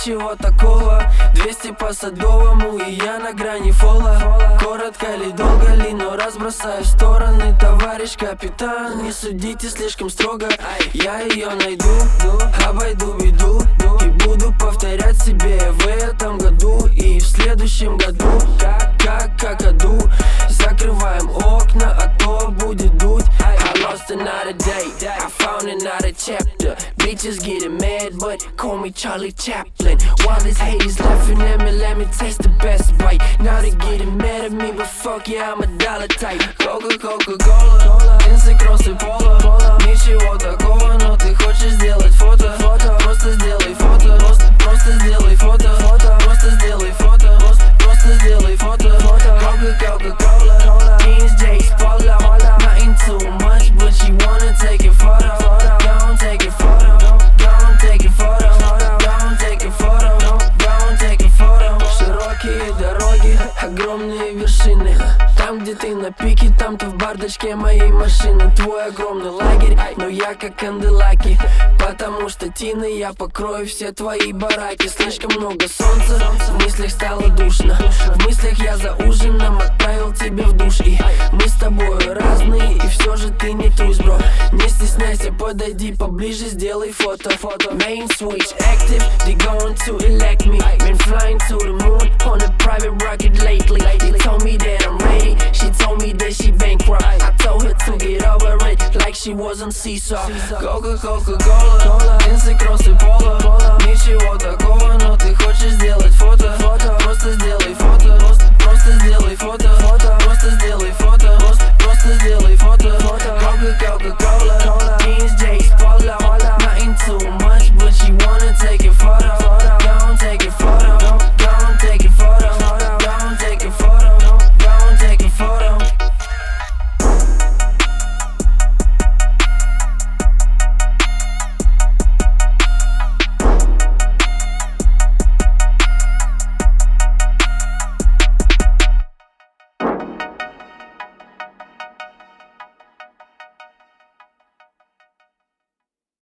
ничего такого. 200 по Садовому и я на грани фола. Коротко ли, долго ли, но разбросаю в стороны. Товарищ капитан, не судите слишком строго. Я ее найду, обойду беду и буду повторять себе в этом году и в следующем году. Как какаду, закрываем окна, а то будет дуть. I lost another day, I found another chapter. Bitches getting mad, but call me Charlie Chaplin. While these haters laughing at me, let me taste the best bite. Now they getting mad at me, but fuck yeah, I'm a dollar type. Coca-Cola, джинсы, кроссы, поло. Ничего такого, но ты хочешь сделать фото. Просто сделай фото, просто сделай фото. Просто сделай фото, просто сделай фото. Coca-Cola, jeans, J's, polo. Nothing too much, but she wanna take it photo. Don't take it photo, don't take it photo, don't take it photo, don't take it photo. Широкие дороги, огромные вершины. Там, где ты на пике, там ты в бардачке моей машины. Твой огромный лагерь, но я как канделаки. Потому что тиной я покрою все твои бараки. Слишком много солнца, в мыслях стало душно. В мыслях я за ужином отправил тебя в душ. И мы с тобой разные, и все же ты не трус, бро. Не стесняйся, подойди поближе, сделай фото. Main switch active, they going to elect me. Been flying to the moon on a private rocket lately. They told me that I'm ready, she told me that she bankrupt. I told her to get over it, like she was on seesaw. Coca-Cola, джинсы, кроссы, поло. Ничего такого, но ты хочешь сделать фото. Просто сделай фото, просто сделай фото. Просто сделай фото, просто сделай